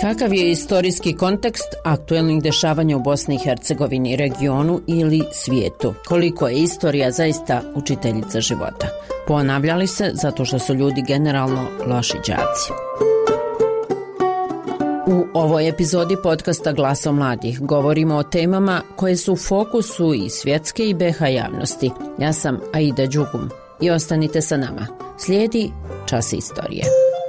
Kakav je istorijski kontekst aktuelnih dešavanja u Bosni i Hercegovini, regionu ili svijetu? Koliko je istorija zaista učiteljica života? Ponavljali se zato što su ljudi generalno loši đaci. U ovoj epizodi podcasta Glasa mladih govorimo o temama koje su u fokusu i svjetske i BiH javnosti. Ja sam Aida Đugum i ostanite sa nama. Slijedi Čas istorije.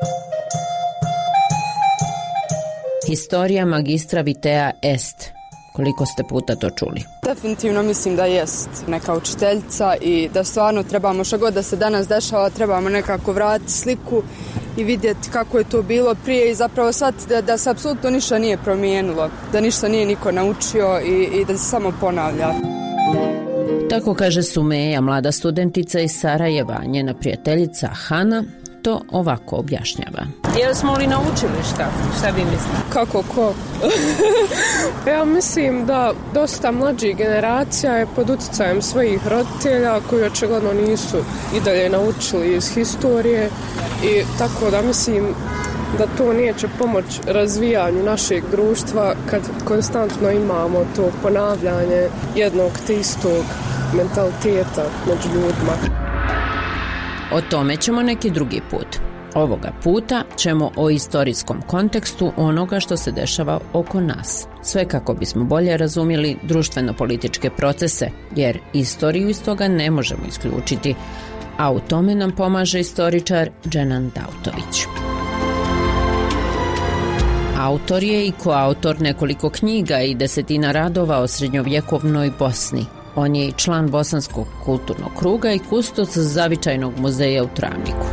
Historija magistra Vitea est. Koliko ste puta to čuli? Definitivno mislim da jest neka učiteljica i da stvarno trebamo što god da se danas dešava, trebamo nekako vratiti sliku i vidjeti kako je to bilo prije i zapravo shvatiti da se apsolutno ništa nije promijenilo, da ništa nije niko naučio i da se samo ponavlja. Tako kaže Sumeja, mlada studentica iz Sarajeva. Njena prijateljica Hana to ovako objašnjava. Jesmo li naučili šta vi mislite? Kako ko? Ja mislim da dosta mlađih generacija je pod utjecajem svojih roditelja koji očigledno nisu i dalje naučili iz historije i tako da mislim da to neće pomoći razvijanju našeg društva kad konstantno imamo to ponavljanje jednog te istog mentaliteta među ljudima. O tome ćemo neki drugi put. Ovoga puta ćemo o istorijskom kontekstu onoga što se dešava oko nas. Sve kako bismo bolje razumjeli društveno-političke procese, jer istoriju iz toga ne možemo isključiti, a u tome nam pomaže istoričar Dženan Dautović. Autor je i koautor nekoliko knjiga i desetina radova o srednjovjekovnoj Bosni. On je i član Bosanskog kulturnog kruga i kustos Zavičajnog muzeja u Travniku.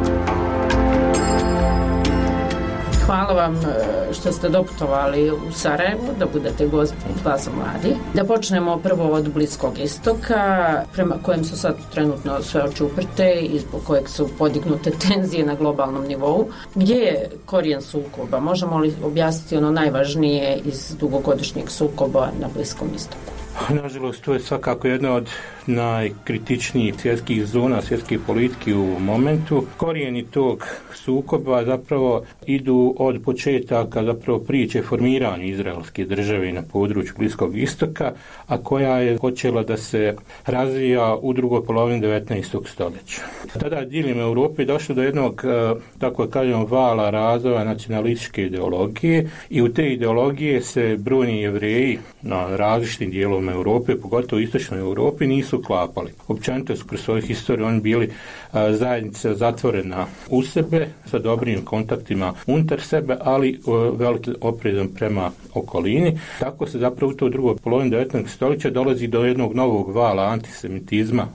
Hvala vam što ste doputovali u Sarajevo da budete gost Glasa mladih. Da počnemo prvo od Bliskog istoka, prema kojem su sad trenutno sve oči uprte i zbog kojeg su podignute tenzije na globalnom nivou. Gdje je korijen sukoba? Možemo li objasniti ono najvažnije iz dugogodišnjeg sukoba na Bliskom istoku? Nažalost, to je svakako jedna od najkritičnijih svjetskih zona, svjetske politike u momentu. Korijeni tog sukoba zapravo idu od početaka zapravo priče formiranju izraelske države na području Bliskog istoka, a koja je počela da se razvija u drugoj polovini 19. stoljeća. Tada diljem Europe je došlo do jednog, tako kažemo, vala razvoja nacionalističke ideologije i u te ideologije se brojni Jevreji na različitim dijelovima Europe, pogotovo u istočnoj Europi, nisu klapali. Općenito su kroz svoju historiju oni bili zajednica zatvorena u sebe, sa dobrim kontaktima unutar sebe, ali velikim oprezom prema okolini. Tako se zapravo u to drugoj polovini 19. stoljeća dolazi do jednog novog vala antisemitizma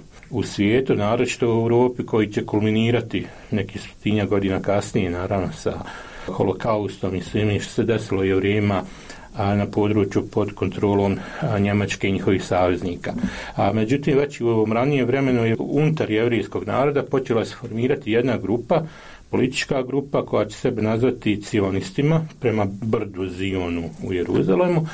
u svijetu, naročito u Europi, koji će kulminirati neki 100 godina kasnije, naravno sa holokaustom i svime što se desilo Jevrejima na području pod kontrolom Njemačke i njihovih saveznika. Međutim, već u ovom ranijem vremenu je unutar jevrijskog naroda počela se formirati jedna grupa, politička grupa koja će sebe nazvati cionistima prema brdu Zionu u Jeruzalemu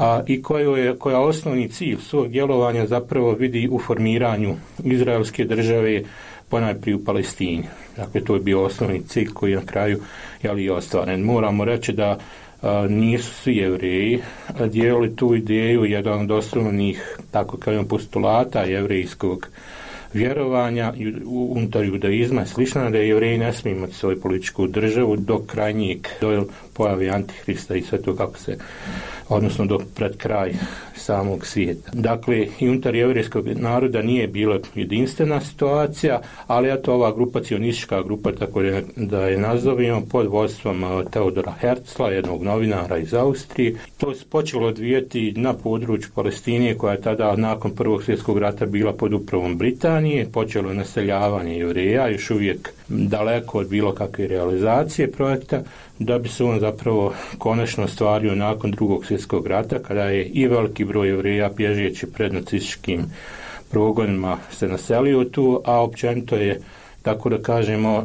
i koja osnovni cilj svog djelovanja zapravo vidi u formiranju izraelske države ponajprije u Palestini. Dakle, to je bio osnovni cilj koji na kraju je ostvaren. Moramo reći da nisu svi Jevreji dijelili tu ideju, jedan od osnovnih, tako kažem, postulata jevrejskog vjerovanja unutar judaizma je slično, da Jevreji ne smiju imati svoju političku državu do krajnjeg, do pojave Antihrista i sve to kako se, odnosno do pred kraj samog svijeta. Dakle, i unutar jevrejskog naroda nije bila jedinstvena situacija, ali eto ova grupa, cionistička grupa, tako da je nazovimo, pod vodstvom Teodora Herzla, jednog novinara iz Austrije. To se počelo odvijati na području Palestine, koja je tada nakon Prvog svjetskog rata bila pod upravom Britanije. Počelo naseljavanje Jevreja, još uvijek daleko od bilo kakve realizacije projekta, da bi se on zapravo konačno ostvario nakon Drugog svjetskog rata, kada je i veliki broj Jevreja bježeći pred nacističkim progonima se naselio tu, a općenito je, tako da kažemo,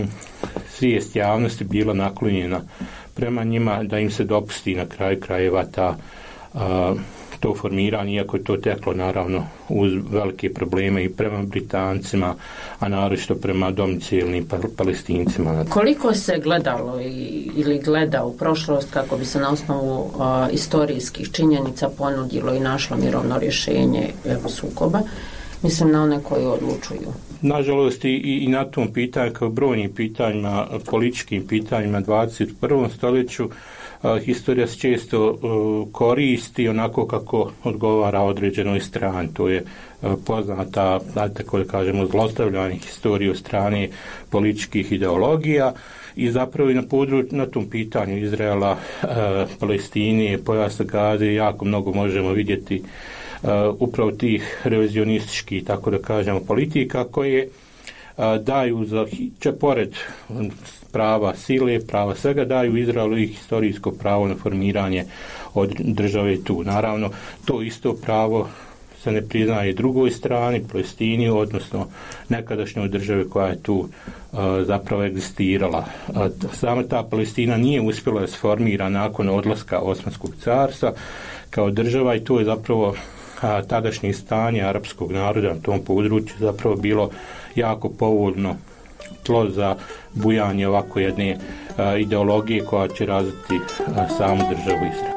svijest javnosti bila naklonjena prema njima, da im se dopusti na kraju krajeva to formiranje, iako je to teklo naravno uz velike probleme i prema Britancima, a naročito prema domicilnim Palestincima. Koliko se gledalo ili gleda u prošlost kako bi se na osnovu istorijskih činjenica ponudilo i našlo mirovno rješenje sukoba? Mislim na one koji odlučuju. Nažalost i na tom pitanju, kao brojnim pitanjima, političkim pitanjima 21. stoljeću, historija se često koristi onako kako odgovara određenoj strani. To je poznata, tako da kažemo, zlostavljanje historije od strane političkih ideologija i zapravo i na tom pitanju Izraela, Palestine, pojasa Gaze jako mnogo možemo vidjeti upravo tih revizionističkih, tako da kažemo, politika koje daju pored prava sile, prava svega, daju Izraelu i historijsko pravo na formiranje od države tu. Naravno, to isto pravo se ne priznaje drugoj strani, Palestini, odnosno nekadašnjoj državi koja je tu zapravo egzistirala. Sama ta Palestina nije uspjela da se formira nakon odlaska Osmanskog carstva kao država i to je zapravo tadašnje stanje arapskog naroda na tom području zapravo bilo jako povoljno tlo za bujanje ovako jedne ideologije koja će razviti samu državu Izrael.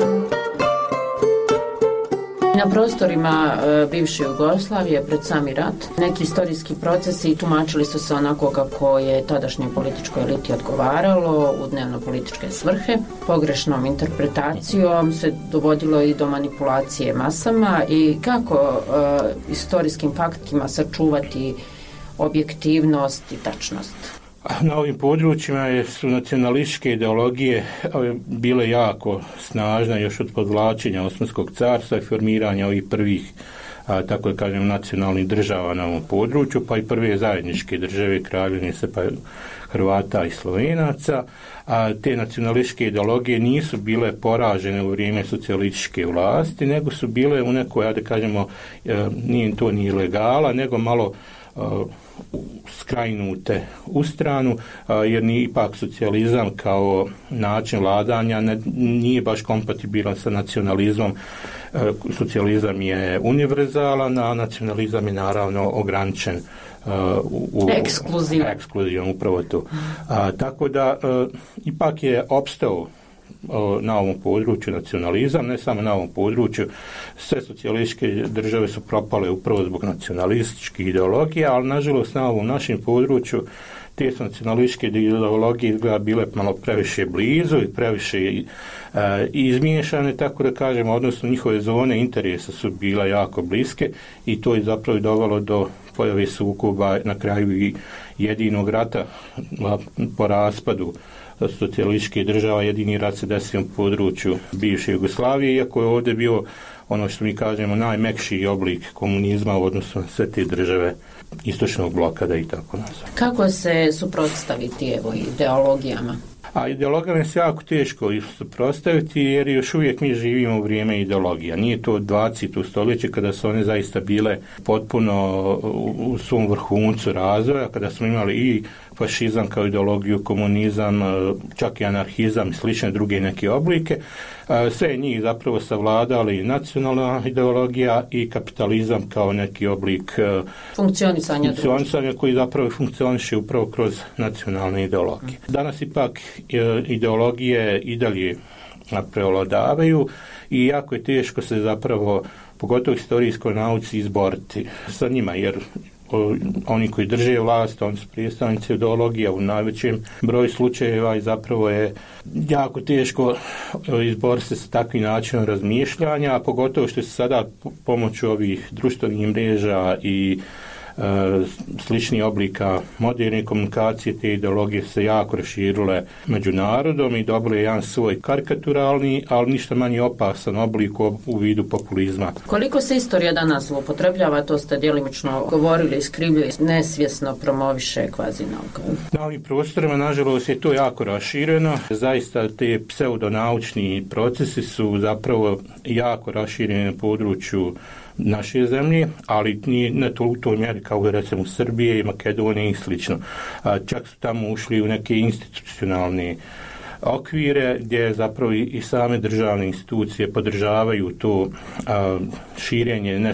Na prostorima bivše Jugoslavije pred sami rat neki istorijski procesi tumačili su se onako kako je tadašnjoj političkoj eliti odgovaralo u dnevno-političke svrhe. Pogrešnom interpretacijom se dovodilo i do manipulacije masama i kako istorijskim faktima sačuvati objektivnost i tačnost. Na ovim područjima su nacionalističke ideologije bile jako snažne još od podvlačenja Osmanskog carstva i formiranja ovih prvih, tako da kažem, nacionalnih država na ovom području, pa i prve zajedničke države, Kraljevine Hrvata i Slovenaca. A te nacionalističke ideologije nisu bile poražene u vrijeme socijalističke vlasti, nego su bile u nekoj, da kažemo, nije to ni legala, nego malo skrajnute u stranu, jer ni ipak socijalizam kao način vladanja nije baš kompatibilan sa nacionalizmom. Socijalizam je univerzalan, a nacionalizam je naravno ograničen ekskluzivan, upravo to. Tako da ipak je opstao na ovom području nacionalizam, ne samo na ovom području, sve socijalističke države su propale upravo zbog nacionalističkih ideologija, ali nažalost na ovom našem području te su nacionalističke ideologije izgleda bile malo previše blizu i previše izmiješane, tako da kažemo, odnosno njihove zone interesa su bila jako bliske i to je zapravo dovelo do pojave sukoba na kraju i jedinog rata po raspadu socijalističkih država. Jedini rat se desio u području bivše Jugoslavije, iako je ovdje bio ono što mi kažemo najmekši oblik komunizma u odnosu na sve te države istočnog bloka, da i tako nazvam. Kako se suprotstaviti ideologijama? A ideologijama se jako teško suprotstaviti jer još uvijek mi živimo u vrijeme ideologija. Nije to 20. stoljeće kada su one zaista bile potpuno u svom vrhuncu razvoja, kada smo imali i fašizam kao ideologiju, komunizam, čak i anarhizam i slične druge neke oblike. Sve njih zapravo savladali nacionalna ideologija i kapitalizam kao neki oblik funkcionisanja koji zapravo funkcioniše upravo kroz nacionalne ideologije. Danas ipak ideologije i dalje prevladavaju i jako je teško se zapravo, pogotovo historijskoj nauci, izboriti sa njima, jer oni koji drže vlast, oni su predstavnici ideologija u najvećem broju slučajeva i zapravo je jako teško izboriti se sa takvim načinom razmišljanja, a pogotovo što se sada pomoću ovih društvenih mreža i sličnih oblika moderne komunikacije, te ideologije se jako raširile među narodom i dobile jedan svoj karikaturalni, ali ništa manje opasan oblik u vidu populizma. Koliko se istorija danas upotrebljava, to ste djelimično govorili, iskrivljuje, nesvjesno promoviše kvazi nauka? Na ovim prostorima, nažalost, je to jako rašireno. Zaista te pseudonaučni procesi su zapravo jako rašireni na području naše zemlje, ali nije ne to u toj mjeri kao recimo u Srbije i Makedonije i slično. Čak su tamo ušli u neke institucionalne okvire gdje zapravo i same državne institucije podržavaju to širenje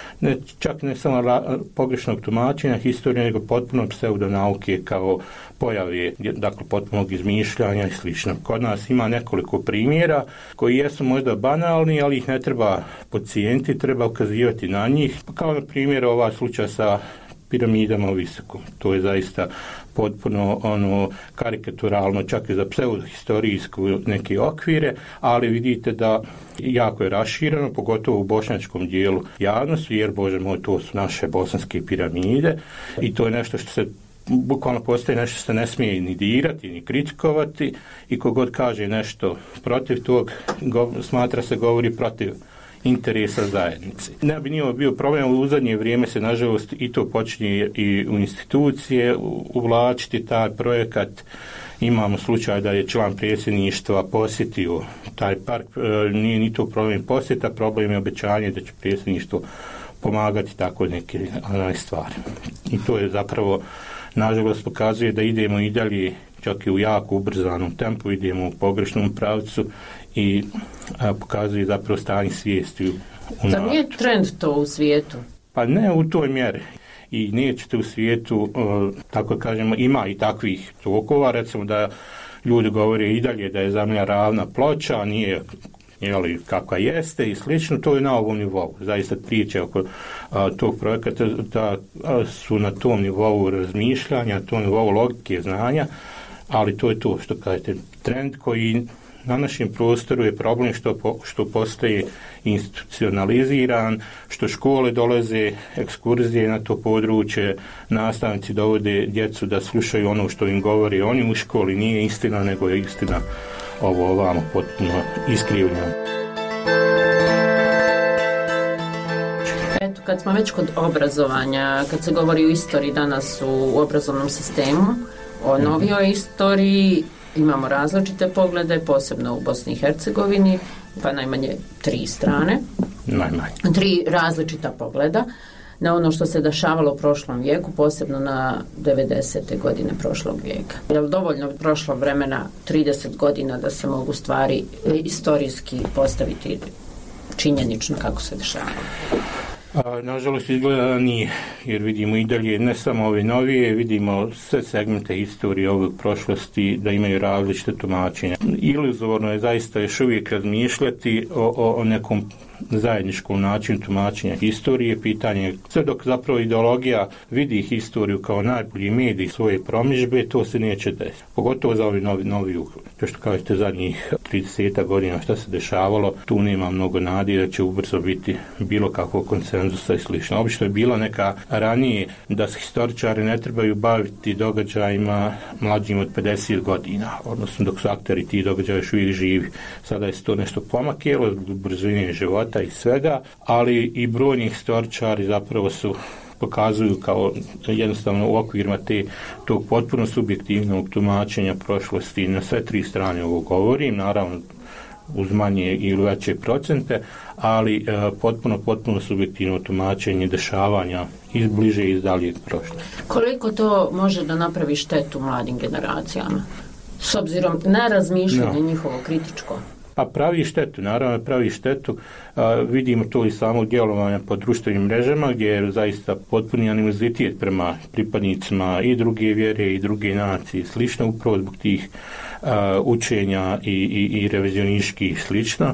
čak ne samo pogrešnog tumačenja historije, nego potpuno pseudonauke kao pojave, dakle potpunog izmišljanja i slično. Kod nas ima nekoliko primjera koji jesu možda banalni, ali ih ne treba podcijeniti, treba ukazivati na njih. Kao na primjer ova slučaj sa piramidama u Visokom. To je zaista potpuno karikaturalno, čak i za pseudohistorijsku neke okvire, ali vidite da jako je rašireno, pogotovo u bošnjačkom dijelu javnosti, jer Bože moj, to su naše bosanske piramide i to je nešto što se bukvalno postoji nešto što se ne smije ni dirati, ni kritikovati i kogod kaže nešto protiv tog, smatra se govori protiv interesa zajednice. Ne bi nije bio problem, u zadnje vrijeme se nažalost i to počinje i u institucije uvlačiti taj projekat. Imamo slučaj da je član predsjedništva posjetio taj park, nije ni to problem posjeta, problem je obećanje da će predsjedništvo pomagati tako neke stvari. I to je zapravo nažalost pokazuje da idemo i dalje, čak i u jako ubrzanom tempu, idemo u pogrešnom pravcu i pokazuje zapravo stanje svijesti u narodu. Zar nije trend to u svijetu? Pa ne u toj mjeri. I nećete u svijetu, tako kažemo, ima i takvih tokova, recimo da ljudi govore i dalje da je zemlja ravna ploča, nije kakva jeste i slično, to je na ovom nivou. Zaista priče oko tog projekata da su na tom nivou razmišljanja, na tom nivou logike znanja, ali to je to što kažete, trend koji na našem prostoru je problem što postaje institucionaliziran, što škole dolaze, ekskurzije na to područje, nastavnici dovode djecu da slušaju ono što im govori oni u školi, nije istina, nego je istina ovamo potpuno iskrivljeno. Eto, kad smo već kod obrazovanja, kad se govori o istoriji danas u obrazovnom sistemu, o novijoj istoriji, imamo različite poglede, posebno u Bosni i Hercegovini, pa najmanje 3 strane. Najmanje. 3 različita pogleda na ono što se dešavalo u prošlom vijeku, posebno na 90. godine prošlog vijeka. Je li dovoljno prošlo vremena 30 godina da se mogu stvari istorijski postaviti činjenično kako se dešavalo? Nažalost izgleda da nije, jer vidimo i dalje ne samo ove novije, vidimo sve segmente historije ovog prošlosti da imaju različite tumačenja. Iluzorno je zaista još uvijek razmišljati o nekom zajedničkom načinu tumačenja historije, pitanje sve dok zapravo ideologija vidi historiju kao najbolji medij svoje promidžbe, to se neće desiti. Pogotovo za ovi novi to što kažete zadnjih 30 godina šta se dešavalo, tu nema mnogo nade da će ubrzo biti bilo kakvog konsenzusa i slično. Obično je bila neka ranije da se historičari ne trebaju baviti događajima mlađim od 50 godina, odnosno dok su akteri ti događaja još uvijek živi. Sada je to nešto pomakelo zbog brzine života i svega, ali i brojni historičari zapravo pokazuju kao jednostavno u okvirima tog potpuno subjektivnog tumačenja prošlosti. Na sve 3 strane ovo govorim, naravno uz manje ili veće procente, ali potpuno subjektivno tumačenje dešavanja iz bliže i iz daljeg prošlosti. Koliko to može da napravi štetu mladim generacijama? S obzirom na razmišljanje njihovo kritičko? Pa pravi štetu. Vidimo to i samog djelovanja po društvenim mrežama gdje je zaista potpuni animozitet prema pripadnicima i druge vjere i druge nacije, slično upravo zbog tih učenja i revizionističkih i slično.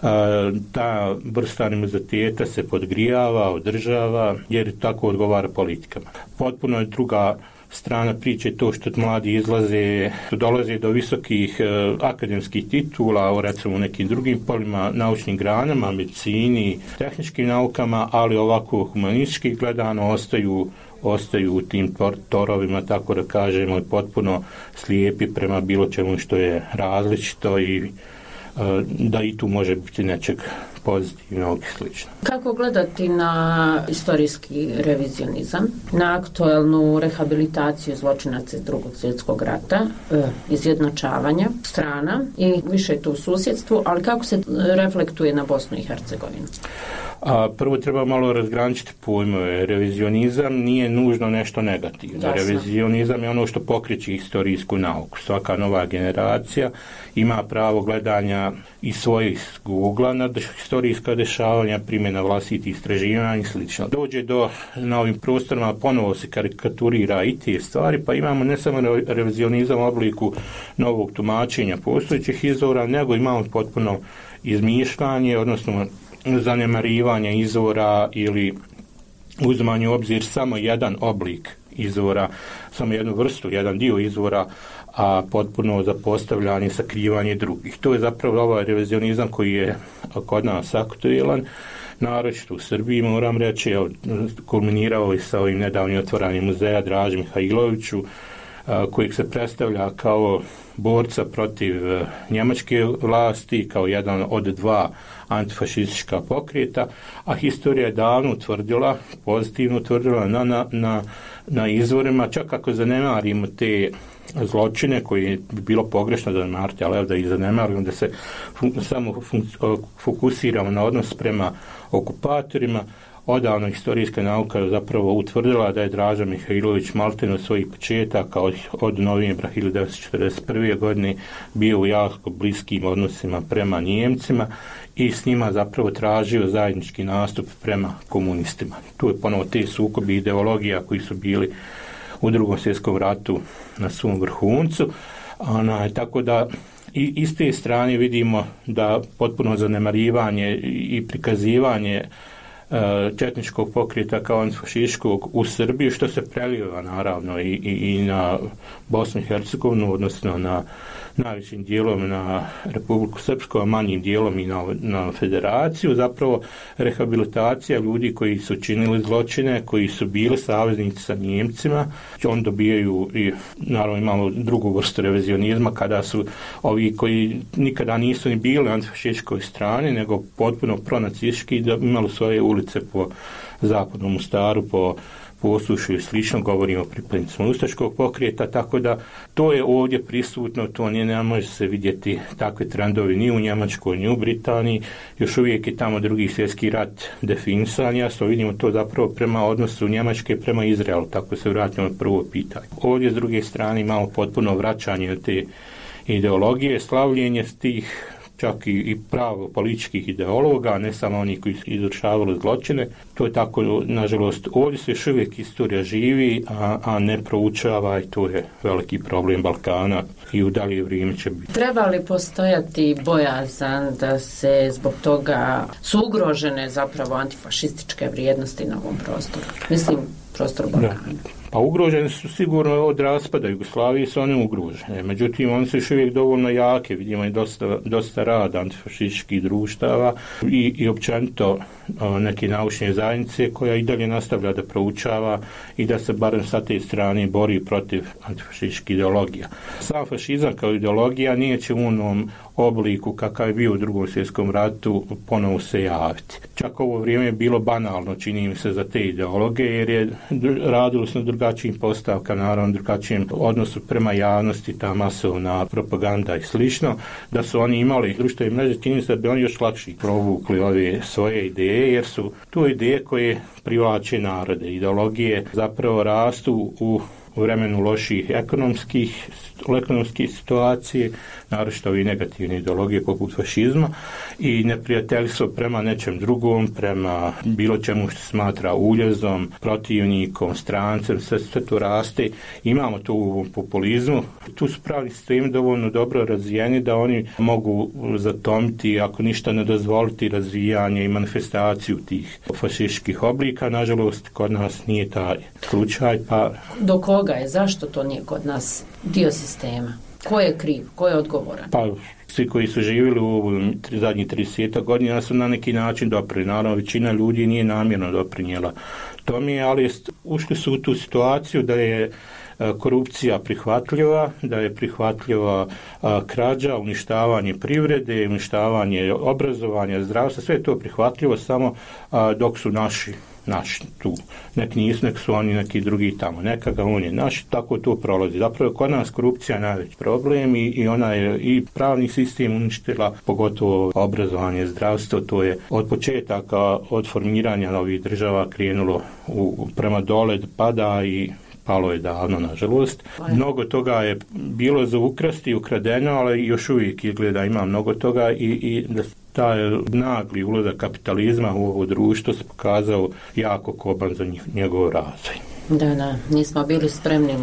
Ta vrsta animoziteta se podgrijava, održava jer tako odgovara politikama. Potpuno je druga strana priče to što mladi dolaze do visokih akademskih titula, recimo u nekim drugim polima, naučnim granama, medicini, tehničkim naukama, ali ovako humanistički gledano ostaju u tim torovima, tako da kažemo, i potpuno slijepi prema bilo čemu što je različito i da i tu može biti nečeg pozitivnog i slično. Kako gledati na istorijski revizionizam, na aktualnu rehabilitaciju zločinaca iz Drugog svjetskog rata, izjednačavanja strana i više tu u susjedstvu, ali kako se reflektuje na Bosnu i Hercegovinu? Prvo treba malo razgraničiti pojmove. Revizionizam nije nužno nešto negativno. Jasno. Revizionizam je ono što pokreće historijsku nauku. Svaka nova generacija ima pravo gledanja iz svojih ugla na historijska dešavanja, primjena vlastitih istraživanja i sl. Dođe na ovim prostorima, ponovo se karikaturira i te stvari, pa imamo ne samo revizionizam u obliku novog tumačenja postojećih izvora, nego imamo potpuno izmišljanje, odnosno zanemarivanje izvora ili uzimanje u obzir samo jedan oblik izvora, samo jednu vrstu, jedan dio izvora, a potpuno zapostavljanje, sakrivanje drugih. To je zapravo ovaj revizionizam koji je kod nas aktuelan, naročito u Srbiji, moram reći, kulminirao je sa ovim nedavnim otvaranjem muzeja Draži Mihajloviću, kojeg se predstavlja kao borca protiv njemačke vlasti, kao jedan od dva antifašistička pokreta, a historija je davno utvrdila, pozitivno utvrdila na izvorima, čak ako zanemarimo te zločine koje bi bilo pogrešno zanemariti, ali da ih zanemarimo, da se samo fokusiramo na odnos prema okupatorima. Odavno historijska nauka zapravo utvrdila da je Draža Mihajlović maltene od svojih početaka od novembra 1941. godine bio u jako bliskim odnosima prema Nijemcima i s njima zapravo tražio zajednički nastup prema komunistima. Tu je ponovo te sukobi ideologija koji su bili u Drugom svjetskom ratu na svom vrhuncu. Tako da i iz te strane vidimo da potpuno zanemarivanje i prikazivanje četničkog pokreta kao antifašističkog u Srbiji, što se preliva naravno i na Bosnu i Hercegovinu, odnosno na najvećim dijelom na Republiku Srpsku, a manjim dijelom i na Federaciju, zapravo rehabilitacija ljudi koji su činili zločine, koji su bili saveznici sa Njemcima. On dobijaju i naravno imamo drugu vrstu revizionizma kada su ovi koji nikada nisu ni bili na antifašističkoj strani, nego potpuno pronacistički, da imali svoje ulice po zapadnom Mostaru, po Posušju i slično, govorimo o pripadnicima ustaškog pokreta, tako da to je ovdje prisutno, to ne može se vidjeti takve trendovi ni u Njemačkoj, ni u Britaniji, još uvijek je tamo Drugi svjetski rat definisan, jasno vidimo to zapravo prema odnosu Njemačke prema Izraelu, tako se vratimo na prvo pitanje. Ovdje s druge strane imamo potpuno vraćanje te ideologije, slavljenje tih čak i pravo političkih ideologa, ne samo oni koji su izvršavali zločine. To je tako, nažalost, ovdje se još uvijek istorija živi, a ne proučava i to je veliki problem Balkana i u dalje vrijeme će biti. Treba li postojati bojazan da se zbog toga su ugrožene zapravo antifašističke vrijednosti na ovom prostoru? Mislim, prostor Balkana. Pa ugrožene su sigurno od raspada Jugoslavije, su one ugrožene. Međutim, one su još uvijek dovoljno jake. Vidimo i dosta rada antifašističkih društava i općenito neke naučne zajednice koja i dalje nastavlja da proučava i da se barem sa te strane bori protiv antifašističkih ideologija. Sam fašizam kao ideologija neće u onom obliku kakav je bio u Drugom svjetskom ratu ponovo se javiti. Čak ovo vrijeme je bilo banalno, čini mi se, za te ideologe, jer je radilo se na drugačijim postavkama, naravno drugačijem odnosu prema javnosti, ta masovna propaganda i slično, da su oni imali društvene mreže, čini se da bi oni još lakše provukli ove svoje ideje, jer su to ideje koje privlače narode. Ideologije zapravo rastu u vremenu loših ekonomske situacije, naročito ovi negativne ideologije poput fašizma i neprijateljstvo prema nečem drugom, prema bilo čemu što se smatra uljezom, protivnikom, strancem, sve to raste. Imamo to u populizmu. Tu su pravni sistemi dovoljno dobro razvijeni da oni mogu zatomiti, ako ništa ne dozvoliti, razvijanje i manifestaciju tih fašističkih oblika. Nažalost, kod nas nije taj slučaj. Do koga je? Zašto to nije kod nas dio sistema? Ko je kriv? Ko je odgovoran? Pa svi koji su živjeli u zadnjih 30 godina su na neki način doprinijeli. Naravno, većina ljudi nije namjerno doprinijela tome, ali ušli su u tu situaciju da je korupcija prihvatljiva, da je prihvatljiva krađa, uništavanje privrede, uništavanje obrazovanja, zdravstva, sve je to prihvatljivo samo dok su naši naš tu. Neki nisu, neki su oni, neki drugi tamo. Neka on je naš, tako to prolazi. Zapravo kod nas korupcija je najveći problem i ona je i pravni sistem uništila, pogotovo obrazovanje, zdravstvo, to je od početaka, od formiranja novih država krenulo prema dole, pada i palo je davno, nažalost. Mnogo toga je bilo za ukrasti, ukradeno, ali još uvijek izgleda ima mnogo toga i da taj nagli ulazak kapitalizma u ovo društvo se pokazao jako koban za njegov razvoj. Da, nismo bili spremni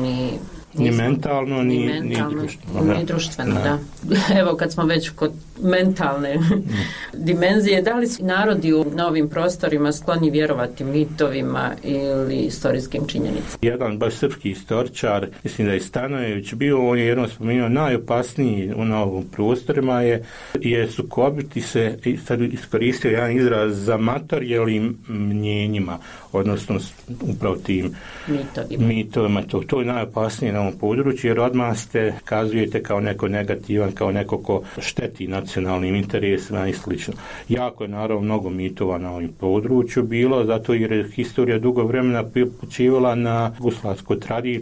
ni mentalno, ni društveno. Da. Evo, kad smo već kod mentalne dimenzije, da li su narodi na ovim prostorima skloni vjerovati mitovima ili istorijskim činjenicama? Jedan baš srpski istoričar, mislim da je Stanojević bio, on je jednom spomenuo, najopasniji na ovim prostorima je sukobiti se, i sad iskoristio jedan izraz, za materijalnim mnjenjima, odnosno upravo tim mitovima. To je najopasnije na ovom području, jer odmah ste kazujete kao neko negativan, kao neko ko šteti nacionalnim interesima i slično. Jako je naravno mnogo mitova na ovom području bilo, zato jer je historija dugo vremena počivala na jugoslavskoj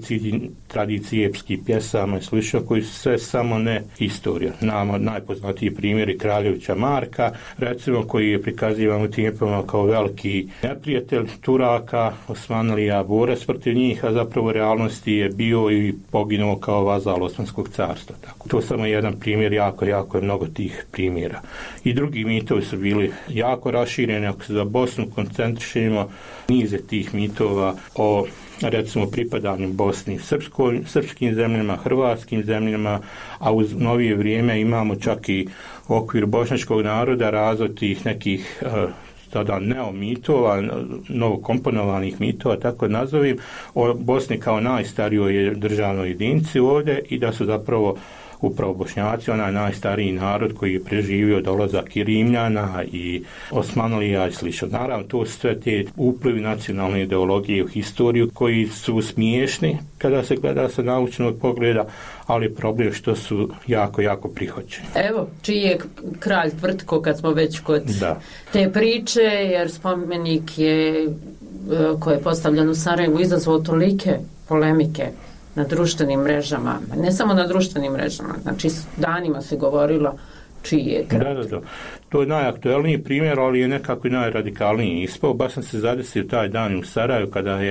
tradiciji epskih pjesama i slično, koji su sve samo ne historija. Nama najpoznatiji primjeri Kraljevića Marka, recimo, koji je prikazivan u tijepovima kao veliki neprijatelj Turaka, Osmanlija, borac protiv njih, a zapravo u realnosti je bio i poginuo kao vazal Osmanskog carstva. Tako. To je samo jedan primjer, jako je mnogo tih primjera. I drugi mitovi su bili jako rašireni. Ako se za Bosnu koncentrišemo, nize tih mitova o, recimo, pripadanju Bosni srpskim zemljama, hrvatskim zemljama, a uz novije vrijeme imamo čak i u okviru bošnjačkog naroda razvoj tih nekih tada neomitova, novokomponovanih mitova, tako nazovim, o Bosni kao najstarijoj državnoj jedinici ovdje i da su zapravo upravo Bošnjaci, onaj najstariji narod koji je preživio dolazak i Rimljana i Osmanlija i slično. Naravno, to su sve te uplivi nacionalne ideologije u historiju koji su smiješni kada se gleda sa naučnog pogleda, ali problem što su jako prihvaćeni. Evo, čiji je kralj Tvrtko, kad smo već kod te priče, jer spomenik je koji je postavljen u Sarajevu izazvao tolike polemike na društvenim mrežama, ne samo na društvenim mrežama, znači danima se govorilo čiji je kralj. Da. To je najaktuelniji primjer, ali je nekako i najradikalniji ispao. Baš sam se zadesio taj dan u Sarajevu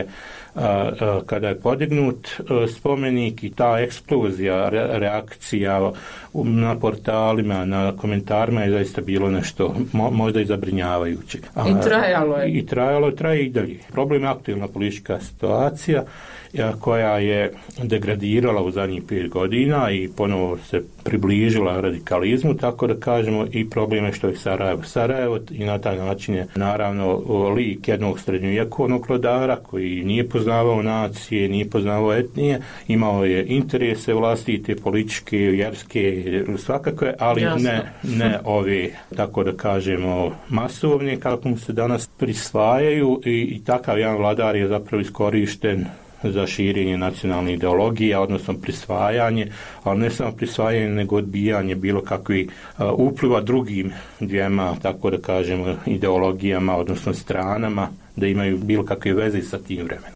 kada je podignut spomenik i ta eksplozija reakcija na portalima, na komentarima je zaista bilo nešto možda i zabrinjavajuće. I trajalo je. I traje i dalje. Problem je aktualna politička situacija koja je degradirala u zadnjih 5 godina i ponovo se približila radikalizmu, tako da kažemo, i problem je što je Sarajevo i na taj način je naravno lik jednog srednjovjekovnog vladara koji nije poznavao nacije, nije poznavao etnije, imao je interese vlastite, političke, vjerske, svakakve, ali ne ove, tako da kažemo, masovne kako mu se danas prisvajaju i takav jedan vladar je zapravo iskorišten za širenje nacionalne ideologije, odnosno prisvajanje, ali ne samo prisvajanje, nego odbijanje bilo kakvih upliva drugim dvijema, tako da kažemo, ideologijama, odnosno stranama, da imaju bilo kakve veze sa tim vremenom.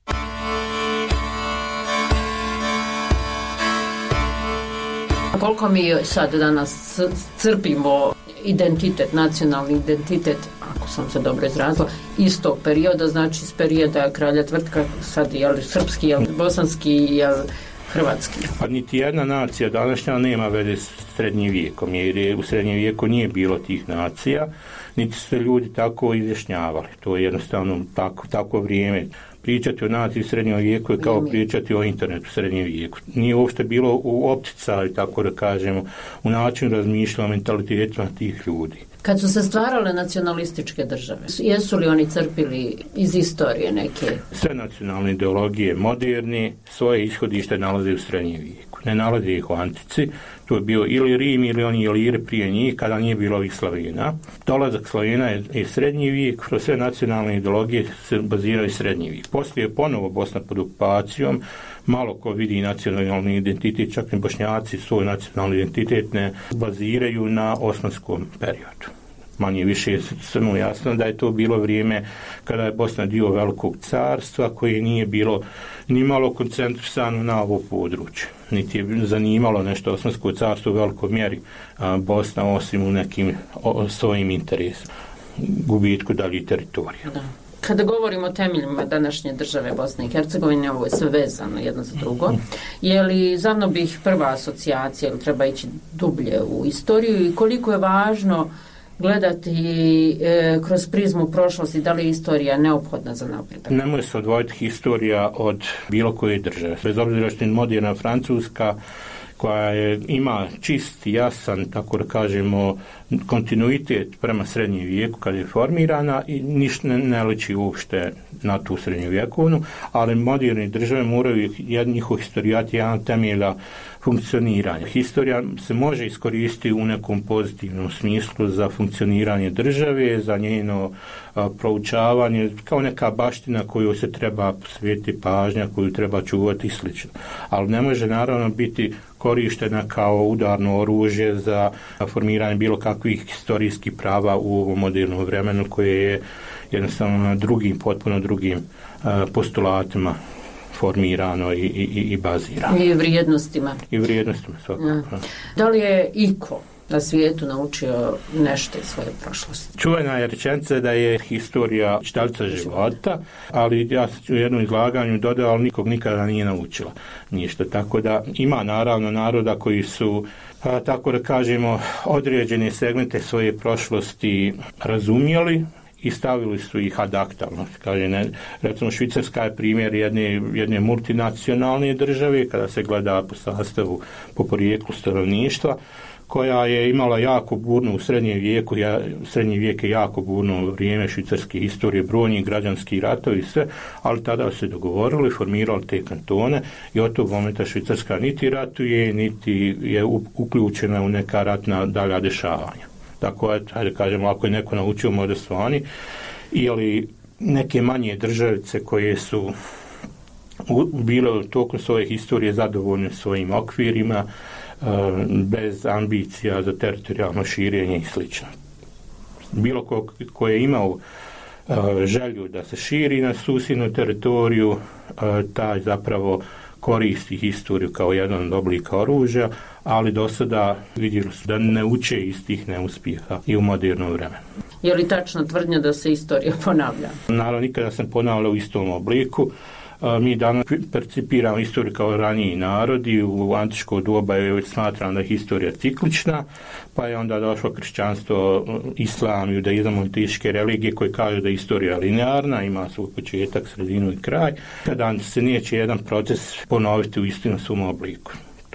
Koliko mi sad danas crpimo identitet, nacionalni identitet, ako sam se dobro izrazila, iz tog perioda, znači iz perioda kralja Tvrtka, sad je li srpski, je li bosanski, je li hrvatski? Pa niti jedna nacija današnja nema veze s srednjim vijekom, jer u srednjem vijeku nije bilo tih nacija, niti su se ljudi tako izjašnjavali. To je jednostavno tako vrijeme. Pričati o naciji u srednjem vijeku je kao pričati o internetu u srednjem vijeku. Nije uopšte bilo u opticaju, tako da kažemo, u načinu razmišljanja o mentalitetima tih ljudi. Kad su se stvarale nacionalističke države, jesu li oni crpili iz istorije neke? Sve nacionalne ideologije moderni svoje ishodište nalaze u srednjem vijeku. Ne nalaze ih u antici. To je bio ili Rim ili oni Iliri prije njih, kada nije bilo ovih Slavena. Dolazak Slavena je srednji vijek, kroz sve nacionalne ideologije se baziraju srednji vijek. Poslije je ponovo Bosna pod okupacijom, malo ko vidi nacionalni identitet, čak i Bošnjaci svoj nacionalni identitet ne baziraju na osmanskom periodu. manje više samo jasno da je to bilo vrijeme kada je Bosna dio velikog carstva koje nije bilo ni malo koncentrisano na ovo područje. Niti je zanimalo nešto Osmansko carstvo u velikoj mjeri Bosna osim u nekim svojim interesima, gubitku daljih teritorija. Da. Kada govorimo o temeljima današnje države Bosne i Hercegovine, ovo je sve vezano jedno za drugo. Je li za mnom bih prva asocijacija ili treba ići dublje u istoriju i koliko je važno gledati kroz prizmu prošlosti, da li je istorija neophodna za napredak? Ne može se odvojiti historija od bilo koje države. Bez obzira što je moderna Francuska koja ima čist, jasan, tako da kažemo, kontinuitet prema srednjem vijeku kad je formirana i ništa ne liči uopšte na tu srednjovjekovnu, ali moderne države moraju njihov historijat jedan temelja funkcioniranja. Historija se može iskoristiti u nekom pozitivnom smislu za funkcioniranje države, za njeno proučavanje, kao neka baština koju se treba posvetiti pažnja, koju treba čuvati i sl. Ali ne može naravno biti korištena kao udarno oružje za formiranje bilo kakvih historijskih prava u ovom modernom vremenu koje je jednostavno na potpuno drugim postulatima formirano i bazirano. I vrijednostima. I vrijednostima svakako. Da li je iko na svijetu naučio nešto iz svoje prošlosti? Čuvena je rečenica da je historija čitalica života, ali ja sam u jednom izlaganju dodao, ali nikog nikada nije naučila ništa. Tako da ima naravno naroda koji su, tako da kažemo, određene segmente svoje prošlosti razumjeli i stavili su ih ad acta. Recimo Švicarska je primjer jedne multinacionalne države kada se gleda po sastavu, po porijeklu stanovništva, koja je imala jako burno u srednjem vijeku, srednji vijek je jako burno vrijeme švicarske historije, brojni građanski ratovi i sve, ali tada se dogovorili, formirali te kantone i od tog momenta Švicarska niti ratuje, niti je uključena u neka ratna dalja dešavanja. Tako je, hajde kažemo, ako je neko naučio, možda su oni, ili neke manje državice koje su bile tokom svoje historije zadovoljne svojim okvirima, bez ambicija za teritorijalno širenje i sl. Bilo ko je imao želju da se širi na susjednu teritoriju, taj zapravo koristi historiju kao jedan od oblika oružja, ali do sada vidjeli su da ne uče iz tih neuspjeha i u modernom vremenu. Je li tačna tvrdnja da se istorija ponavlja? Naravno, nikada se ponavlja u istom obliku. Mi danas percipiramo istoriju kao raniji narodi, u antičko doba je već smatrano da je historija ciklična, pa je onda došlo kršćanstvo, islam, judaizam, monoteističke religije koje kažu da je istorija linearna, ima svoj početak, sredinu i kraj, kada se neće jedan proces ponoviti u istom svom obliku.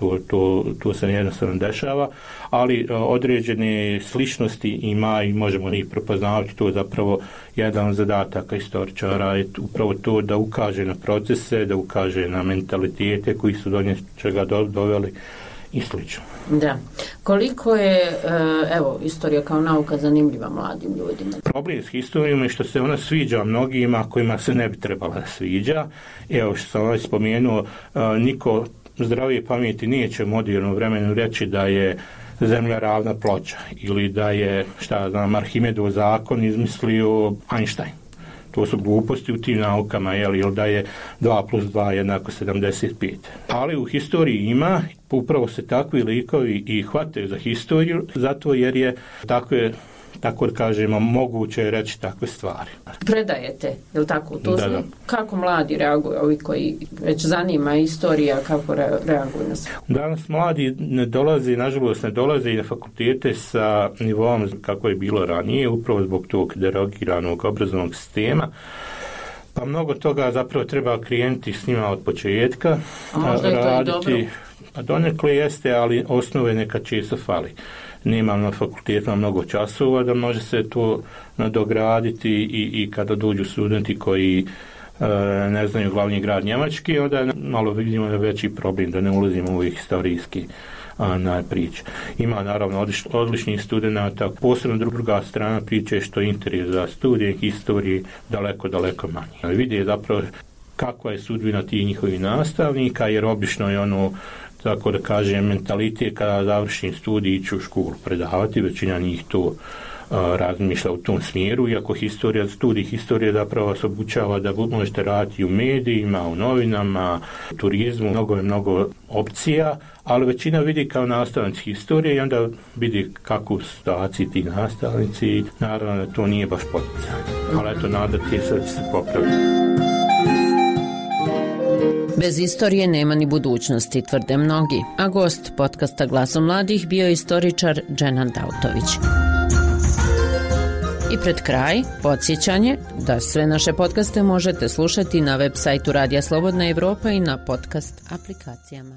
To se jednostavno dešava, ali određene sličnosti ima i možemo ih prepoznavati. To je zapravo jedan od zadataka istoričara, je upravo to da ukaže na procese, da ukaže na mentalitete koji su do čega doveli i slično. Da. Koliko je, istorija kao nauka zanimljiva mladim ljudima? Problem s historijom je što se ona sviđa mnogima kojima se ne bi trebala da sviđa. Evo što sam spomenuo, niko zdravije pameti neće u modernom vremenu reći da je zemlja ravna ploča ili da je, Arhimedov zakon izmislio Einstein. To su gluposti u tim naukama, ili da je 2 + 2 jednako 75. Ali u historiji ima, upravo se takvi likovi i hvataju za historiju, zato jer je tako da kažemo, moguće reći takve stvari. Predajete, je li tako? Da. Kako mladi reaguju, ovi koji već zanima istorija, kako reaguju na sve? Danas mladi nažalost ne dolaze i na fakultete sa nivom kako je bilo ranije, upravo zbog tog derogiranog obrazovnog sistema. Pa mnogo toga zapravo treba krenuti s njima od početka. A možda je to i dobro? Pa donekle jeste, ali osnove nekad često fali. Nemam na fakultetima mnogo časova da može se to nadograditi i kada dođu studenti koji ne znaju glavni grad Njemački, onda malo vidimo da veći problem, da ne ulazimo u ovih historijski priče. Ima naravno odličnih studenata, posebno druga strana priče što je interes za studije historije daleko manji. Vide zapravo kakva je sudbina tih njihovih nastavnika, jer obično je tako da kažem, mentalitet kada završim studij ići u školu predavati, većina njih to razmišlja u tom smjeru, iako studij historije zapravo vas obučava da možete raditi u medijima, u novinama, turizmu, mnogo opcija, ali većina vidi kao nastavnici historije i onda vidi kakvu situaciju ti nastavnici. Naravno da to nije baš poticanje, ali eto, nadati se da će se popraviti. Bez istorije nema ni budućnosti, tvrde mnogi, a gost podcasta Glaso mladih bio je istoričar Dženan Dautović. I pred kraj, podsjećanje da sve naše podcaste možete slušati na web sajtu Radija Slobodna Evropa i na podcast aplikacijama.